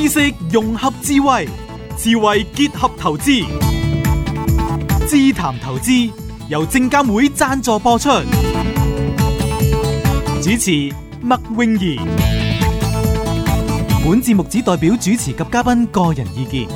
知識融合智慧，智慧結合投資。智談投資由證監會贊助播出，主持麥詠儀。本節目只代表主持及嘉賓個人意見。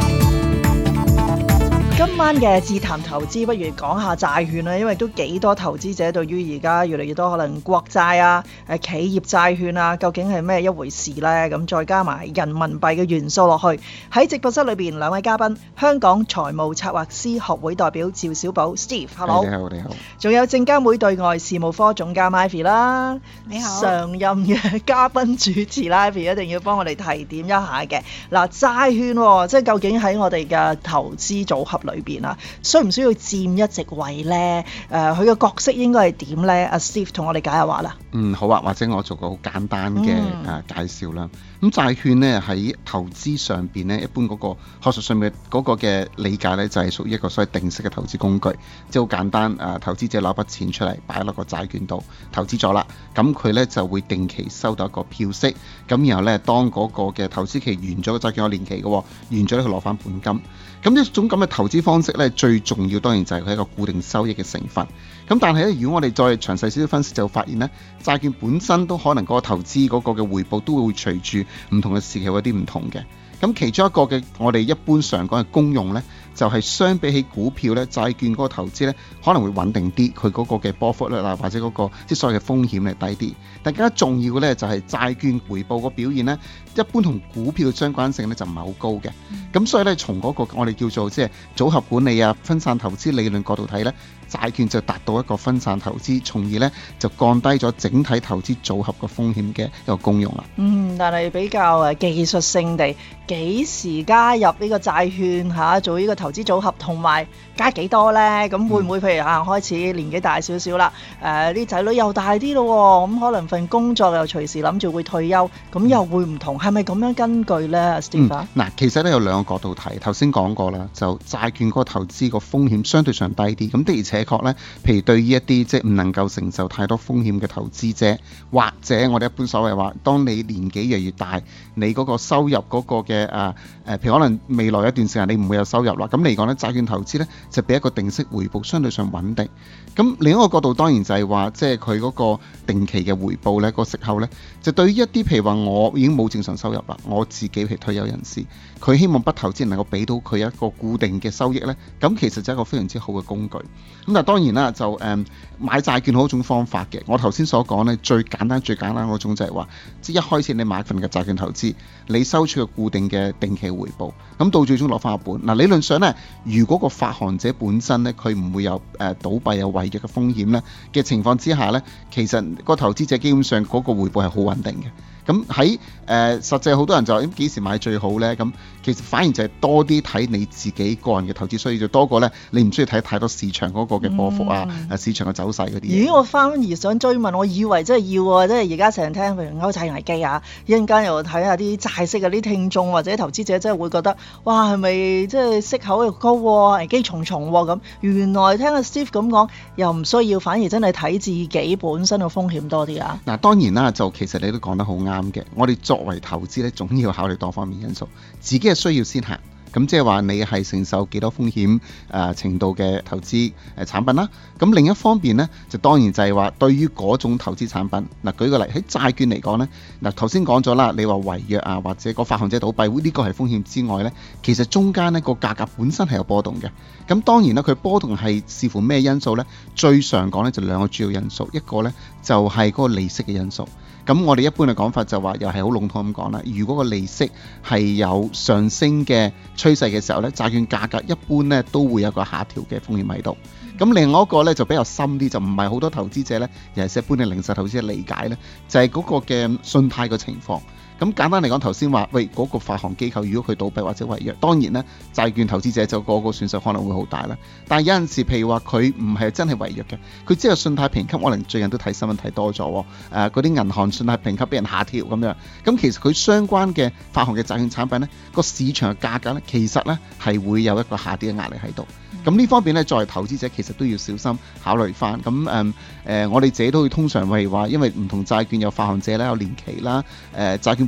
今晚嘅智談投資，不如講下債券啦，因為都幾多投資者對於而家越嚟越多可能國債啊、企業債券啊，究竟係咩一回事呢？咁再加埋人民幣嘅元素落去，喺直播室裏邊兩位嘉賓，香港財務策劃師學會代表趙小寶 Steve，Hello， 你好。 仲有證監會對外事務科總監 Ivy 啦， 你好。 常任嘅嘉賓主持 Ivy 一定要幫我哋提點一下嘅。嗱，債券即係究竟喺我哋嘅投資組合裏邊啊，需唔需要佔一席位呢？佢嘅角色應該係點呢？阿 Steve 同我哋解下話啦。 好啊，或者我做個好簡單嘅介紹啦。咁債券呢喺投資上邊呢，一般嗰個學術上面嗰個嘅理解呢，就係屬於一個所謂定息嘅投資工具，即係好簡單。投資者攞筆錢出嚟擺落個債券度投資咗啦，咁佢呢就會定期收到一個票息，咁然後呢，當嗰個嘅投資期完咗，個債券有年期嘅，完咗呢，佢攞翻本金。咁呢種咁嘅投資方式呢，最重要當然就係佢一個固定收益嘅成分。咁但係咧，如果我哋再詳細少少分析，就發現呢，債券本身都可能嗰個投資嗰個嘅回報都會隨住唔同嘅時期有啲唔同嘅。咁其中一個嘅我哋一般常講嘅功用呢，就係相比起股票呢，債券嗰個投資呢可能會穩定啲，佢嗰個嘅波幅率啊，或者嗰個即係所謂嘅風險係低啲。但更加重要嘅呢，就係債券回報個表現呢，一般同股票嘅相關性呢就唔係好高嘅。咁所以呢，從嗰個我哋叫做即係組合管理啊、分散投資理論角度睇呢，債券就達到一個分散投資，從而呢就降低咗整體投資組合個風險嘅一個功用啦。 但係比較技術性地，幾時加入呢個債券做呢個投資組合，同埋加幾多呢？咁會唔會譬如開始年紀大少少啦，啲仔女又大啲咯，咁可能份工作又隨時諗住會退休，咁又會唔同，係咪咁樣根據呢 Steve？ 其實咧有兩個角度睇，頭先講過啦，就債券嗰個投資個風險相對上低啲，咁的而且確呢，譬如對於一啲即係唔能夠承受太多風險嘅投資者，或者我哋一般所謂話，當你年紀越嚟越大，你嗰個收入嗰個嘅譬如可能未來一段時間你唔會有收入啦，咁嚟講呢，債券投資呢就俾一個定息回報相對上穩定。咁另一個角度當然就係話，即係佢嗰個定期嘅回報呢，個息口呢，就對於一啲譬如話我已經冇正常收入啦，我自己譬如退休人士，佢希望筆投資能夠俾到佢一個固定嘅收益呢，咁其實就係一個非常之好嘅工具。咁但係當然啦，就買債券好多種方法嘅。我頭先所講呢，最簡單嗰種就係話，即係一開始你買份嘅債券投資，你收取個固定嘅定期回報，咁到最終攞翻一本。理論上呢，如果個發行者本身呢，佢唔會有倒閉有違約嘅風險呢嘅情況之下呢，其實個投資者基本上嗰個回報係好穩定嘅。咁喺實際好多人就咁幾時買最好呢？咁其實反而就係多啲睇你自己個人嘅投資需要，就多過呢你唔需要睇太多市場嗰個嘅波幅市場嘅走勢嗰啲嘢。 我反而想追問，我以為真係要啊，即係而家成日聽譬如歐債危機一陣間又睇下啲債息啲聽眾或者投資者真係會覺得，哇係咪即係息口又高危機重重咁？原來聽阿 Steve 咁講又唔需要，反而真係睇自己本身嘅風險多啲啊。 當然啦，就其實你都講得好啱嘅。我哋作為投資咧，總要考慮多方面因素，自己嘅需要先行。咁即係話你係承受幾多風險程度嘅投資產品啦。咁另一方面呢，就當然就係話對於嗰種投資產品，舉個例喺債券嚟講呢，頭先講咗啦，你話違約或者個發行者倒閉呢個係風險之外呢，其實中間呢個價格本身係有波動嘅。咁當然啦，佢波動係視乎咩因素呢？最常講呢就兩個主要因素，一個呢就係嗰個利息嘅因素。咁我哋一般嘅講法就話，又係好籠統咁講啦。如果個利息係有上升嘅趨勢嘅時候呢，債券價格一般呢都會有個下調嘅風險喺度。咁另外一個呢就比較深啲，就唔係好多投資者呢，尤其是一般嘅零售投資者理解呢，就係嗰個嘅信貸嘅情況。咁簡單嚟講，頭先話喂嗰個發行機構如果佢倒閉或者違約，當然咧債券投資者就個損失可能會好大啦。但係有陣時，譬如話佢唔係真係違約嘅，佢只係信貸評級，可能最近都睇新聞睇多咗，嗰啲銀行信貸評級俾人下調咁樣。咁其實佢相關嘅發行嘅債券產品咧，個市場嘅價格咧，其實咧係會有一個下跌嘅壓力喺度。咁呢方面咧，作為投資者其實都要小心考慮翻。咁我哋自己都會通常會話，因為唔同債券有發行者啦，有年期啦，債券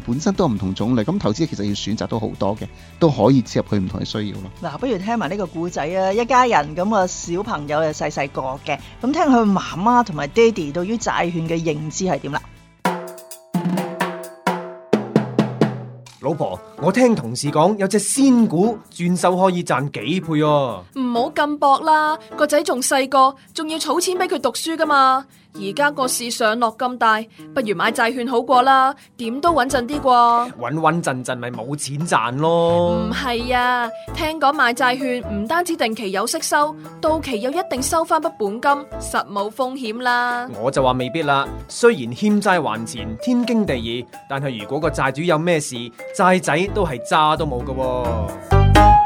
本身都有唔同種類，咁投資其實要選擇都好多嘅，都可以切入佢唔同嘅需要咯。 嗱，不如聽埋呢個故仔啊！一家人咁啊，小朋友又細細個嘅，咁聽佢媽媽同埋爹哋對於債券嘅認知係點啦？ 老婆，我聽同事講有隻仙股轉手可以賺幾倍啊！ 唔好咁搏啦，個仔仲細個，仲要儲錢俾佢讀書噶嘛。而家個市上落咁大，不如買債券好過啦，點都穩陣啲啩。 穩穩陣陣咪冇錢賺咯。 唔係啊，聽講買債券唔單止定期有息收，到期又一定收翻筆本金，實冇風險啦。 我就話未必啦，雖然欠債還錢天經地義，但係如果個債主有咩事，債仔都係渣都冇噶喎。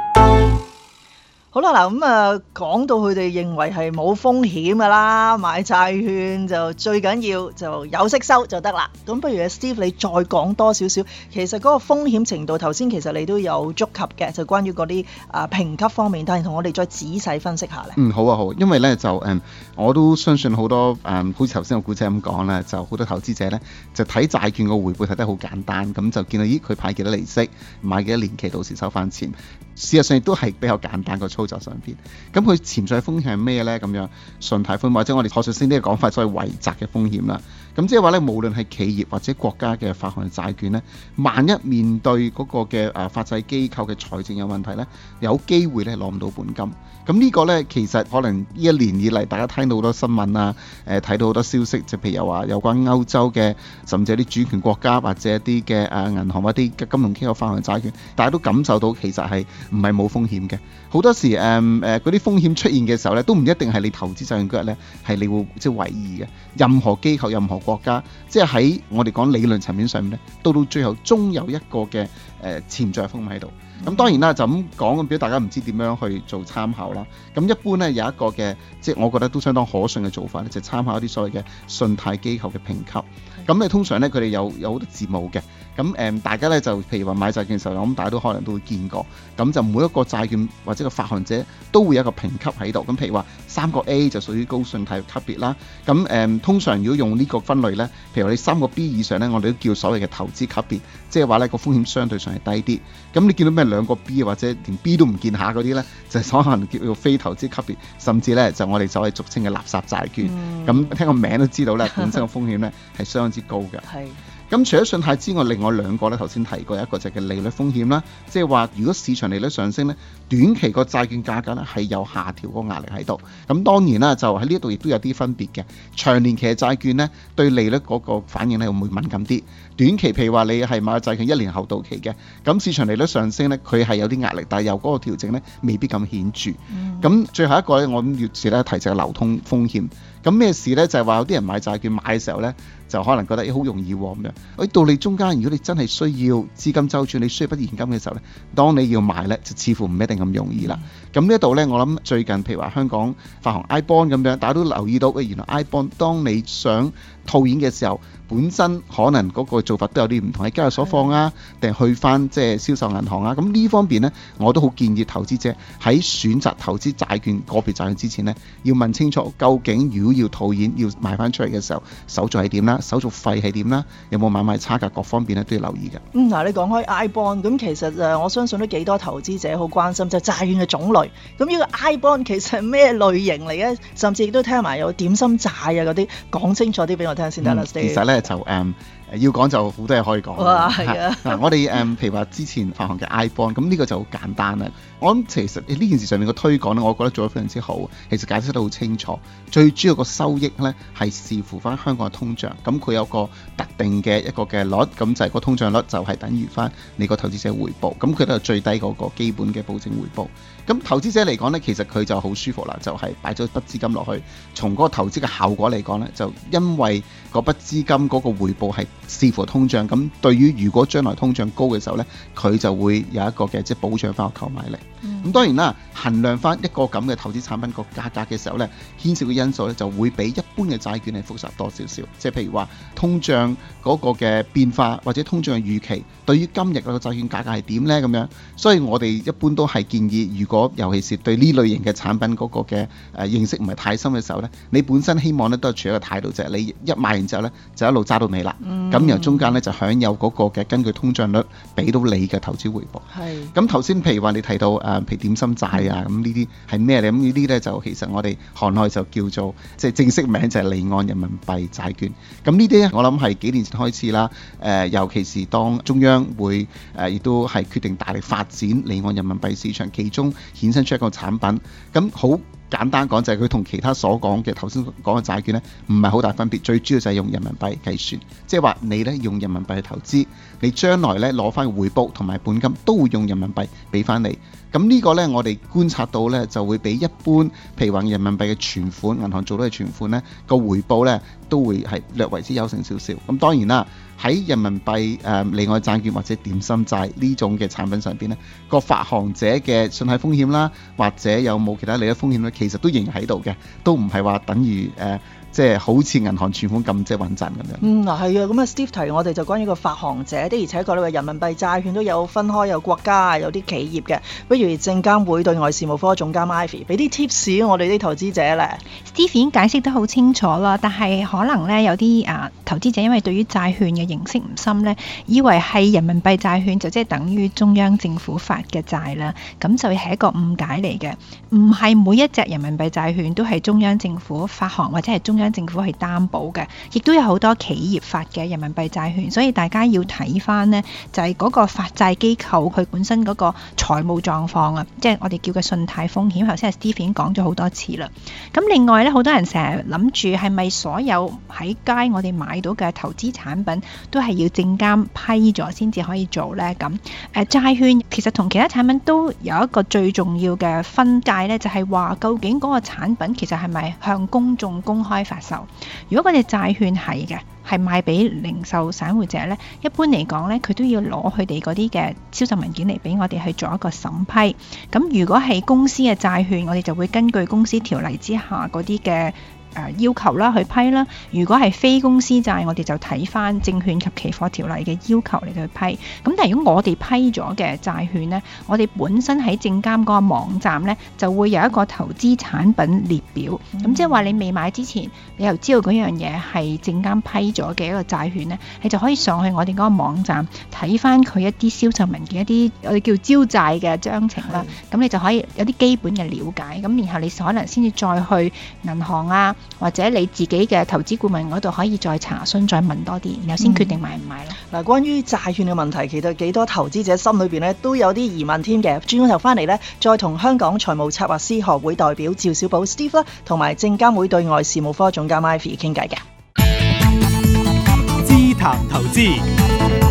好啦，嗱咁啊，講到佢哋認為係冇風險噶啦，買債券就最緊要就有息收就得啦。咁不如 Steve 你再講多少少，其實嗰個風險程度頭先其實你都有觸及嘅，就關於嗰啲評級方面，但係同我哋再仔細分析下咧。 好啊好，因為咧就我都相信好多好似頭先個古仔咁講啦，就好多投資者咧就睇債券個回報睇得好簡單，咁就見到佢派幾多利息，買幾多年期，到時收翻錢。事實上亦都係比較簡單個操作上邊。咁佢潛在風險係咩呢？咁樣信貸風險或者我哋學術性啲嘅講法，所謂違債嘅風險啦。咁即係話咧，無論係企業或者國家嘅發行債券呢，萬一面對嗰個嘅發債機構嘅財政有問題呢，有機會咧攞唔到本金。咁呢個呢，其實可能呢一年以嚟，大家聽到好多新聞啊，睇到好多消息，就譬如話有關歐洲嘅，甚至係啲主權國家或者一啲嘅銀行或者啲金融機構發行債券，大家都感受到其實係唔係冇風險嘅。好多時嗰啲風險出現嘅時候呢，都唔一定係你投資債券嗰日呢係你會即係為意嘅。任何機構、任何國家，即係喺我哋講理論層面上面呢，到最後終有一個嘅潛在風險喺度。咁當然啦，就咁講咁俾大家唔知點樣去做參考啦。咁一般呢，有一個嘅，即係我覺得都相當可信嘅做法咧，就參考一啲所謂嘅信貸機構嘅評級。咁你通常呢，佢哋有好多字母嘅。咁大家呢，就譬如話買債券嘅時候，我諗大家都可能都會見過。咁就每一個債券或者個發行者都會有一個評級喺度。咁譬如話3個 A 就屬於高信貸級別啦。咁通常如果用呢個分類呢，譬如話你3個 B 以上呢，我哋都叫所謂嘅投資級別，即係話呢個風險相對上係低啲。咁你見到咩2個 B 或者連 B 都唔見下嗰啲呢，就係可能叫做非投資級別，甚至呢就我哋所謂俗稱嘅垃圾債券。咁聽個名都知道呢，本身嘅風險呢係相當之高嘅。咁除咗信貸之外，另外2個咧，頭先提過，一個就係利率風險啦，即係話如果市場利率上升咧，短期個債券價格咧係有下調個壓力喺度。咁當然啦，就喺呢度亦都有啲分別嘅。長年期嘅債券咧，對利率嗰個反應咧會敏感啲。短期譬如話你係買債券1年後到期嘅，咁市場利率上升咧，佢係有啲壓力，但係由嗰個調整咧未必咁顯著。咁最後一個咧，我諗要時咧提就係流通風險。咁咩事呢？就係話有啲人買債券買嘅時候呢，就可能覺得好容易咁樣。到你中間，如果你真係需要資金周轉，你需要筆現金嘅時候呢，當你要買呢，就似乎唔一定咁容易啦。咁呢一度呢，我諗最近譬如話香港發行 iBond 咁樣，大家都留意到，原來 iBond 當你想套現嘅時候，本身可能嗰個做法都有啲唔同，喺交易所放啊，定係去翻即係銷售銀行啊。咁呢方面呢，我都好建議投資者喺選擇投資債券個別債券之前呢，要問清楚究竟如果要套現要賣翻出嚟嘅時候，手續係點啦，手續費係點啦，有冇買賣差價，各方面咧都要留意嘅。 嗱，你講開 iBond，咁其實我相信都幾多投資者好關心，就係債券嘅種類。咁呢個 iBond 其實係咩類型嚟嘅？甚至亦都聽埋有點心債啊嗰啲，講清楚啲俾我聽先得啦。 其實咧就要講就好多嘢可以講。 哇，係啊！ 我哋譬如話之前發行嘅 iBond，咁呢個就好簡單啦。我諗其實呢件事上面嘅推廣咧，我覺得做得非常之好。其實解釋得好清楚，最主要個收益咧係視乎翻香港嘅通脹。咁佢有個特定嘅一個嘅率，咁就係個通脹率就係等於翻你個投資者回報。咁佢都係最低嗰個基本嘅保證回報。咁投資者嚟講咧，其實佢就好舒服啦，就係擺咗筆資金落去。從嗰個投資嘅效果嚟講咧，就因為嗰筆資金嗰個回報係視乎通脹。咁對於如果將來通脹高嘅時候咧，佢就會有一個嘅即係保障翻個購買力。 咁當然啦，衡量翻一個咁嘅投資產品個價格嘅時候呢，牽涉嘅因素呢就會比一般嘅債券係複雜多少少。即係譬如話通脹嗰個嘅變化，或者通脹嘅預期，對於今日個債券價格係點呢？咁樣，所以我哋一般都係建議，如果尤其是對呢類型嘅產品嗰個嘅認識唔係太深嘅時候呢，你本身希望呢都係處一個態度，就係你一買完之後呢，就一路揸到尾啦。咁然後中間呢，就享有嗰個嘅根據通脹率俾到你嘅投資回報。咁頭先譬如話你提到譬如點心債啊，咁呢啲係咩咧？咁呢啲呢，就其實我哋行內就叫做即係正式名就係離岸人民幣債券。咁呢啲我諗係幾年前開始啦。尤其是當中央會亦都係決定大力發展離岸人民幣市場，其中衍生出一個產品。咁好簡單講就係佢同其他所講嘅頭先講嘅債券呢，唔係好大分別。最主要就係用人民幣計算，即係話你呢用人民幣去投資，你將來呢攞翻回報同埋本金都會用人民幣俾翻你。咁呢個呢，我哋觀察到呢，就會比一般譬如話人民幣嘅存款，銀行做到嘅存款呢個回報呢，都會係略為之優勝少少。咁當然啦，喺人民幣離岸債券或者點心債呢種嘅產品上邊呢，個發行者嘅信貸風險啦，或者有冇其他利率風險呢，其實都仍然喺度嘅，都唔係話等於即係好似銀行存款咁即係穩陣咁樣。 嗱係啊，咁啊 Steve 提我哋就關於個發行者的，而且確你話人民幣債券都有分開，有國家有啲企業嘅，不如證監會對外事務科總監 Ivy 俾啲 tips 我哋啲投資者咧。 Steve 已經解釋得好清楚啦，但係可能咧有啲投資者因為對於債券嘅認識唔深咧，以為係人民幣債券就即係等於中央政府發嘅債啦，咁就係一個誤解嚟嘅。唔係每一隻人民幣債券都係中央政府發行或者係中央政府係擔保嘅，亦都有好多企業發嘅人民幣債券，所以大家要睇翻呢，就係嗰個發債機構佢本身嗰個財務狀況啊，即係我哋叫嘅信貸風險。頭先係 Steve 已經講咗好多次啦。咁另外呢，好多人成日諗住係咪所有喺街我哋買到嘅投資產品都係要證監批咗先至可以做呢？咁債券其實同其他產品都有一個最重要嘅分界呢，就係話究竟嗰個產品其實係咪向公眾公開發售？如果嗰隻債券係嘅，係賣俾零售散戶者呢，一般嚟講呢，佢都要攞佢哋嗰啲嘅銷售文件嚟俾我哋去做一個審批。咁如果係公司嘅債券，我哋就會根據公司條例之下嗰啲嘅要求啦去批啦。如果係非公司債，我哋就睇翻證券及期貨條例嘅要求嚟去批。咁但係如果我哋批咗嘅債券呢，我哋本身喺證監嗰個網站呢，就會有一個投資產品列表。咁即係話你未買之前，你又知道嗰樣嘢係證監批咗嘅一個債券呢，你就可以上去我哋嗰個網站睇翻佢一啲銷售文件，一啲我哋叫招債嘅章程啦。咁你就可以有啲基本嘅了解。咁然後你可能先至再去銀行啊，或者你自己嘅投資顧問嗰度可以再查詢，再問多啲，然後先決定買唔買咯。 嗱，關於債券嘅問題，其實幾多投資者心裏邊咧都有啲疑問添嘅。轉個頭翻嚟呢，再同香港財務策劃師學會代表趙小寶 Steve 啦，同埋證監會對外事務科總監 Ivy 傾偈嘅。 知談投資。